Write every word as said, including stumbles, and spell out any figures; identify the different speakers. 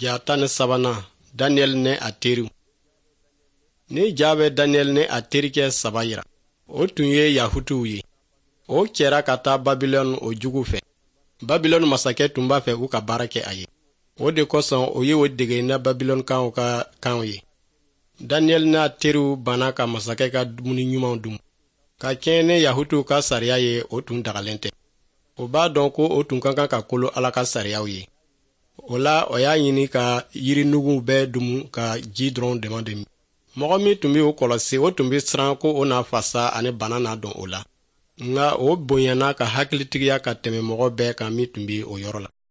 Speaker 1: Ja tan ni sabanan Daniel ne a teriw. Ni ja bɛ Daniel ne a terikɛ saba yira. O tun ye Yahudiw ye. O kɛra ka taa Babilɔni o jugu fɛ. Babilɔni masakɛ tun b'a fɛ u ka baara kɛ a ye. O de kosɔn o ye o dege na Babilɔni kanw ka kanw ye. Daniel n'a teriw banna ka masakɛ ka dumuni ɲumanw dun. Ka kɛɲɛ ni Yahudiw ka sariya ye, o tun dagalen tɛ. O b'a dɔn ko o tun ka kan ka kolo Ala ka sariyaw ye. O la o y'a ɲini ka yirinuguw bɛɛ dumu ka ji dɔrɔn dama de min. Mɔgɔ min tun bɛ o kɔlɔsi, o tun bɛ siran ko o n'a fasa ani bana n'a dɔn o la. Nka o bonyana ka hakilitigiya ka tɛmɛ mɔgɔ bɛɛ kan min tun bɛ o yɔrɔ la.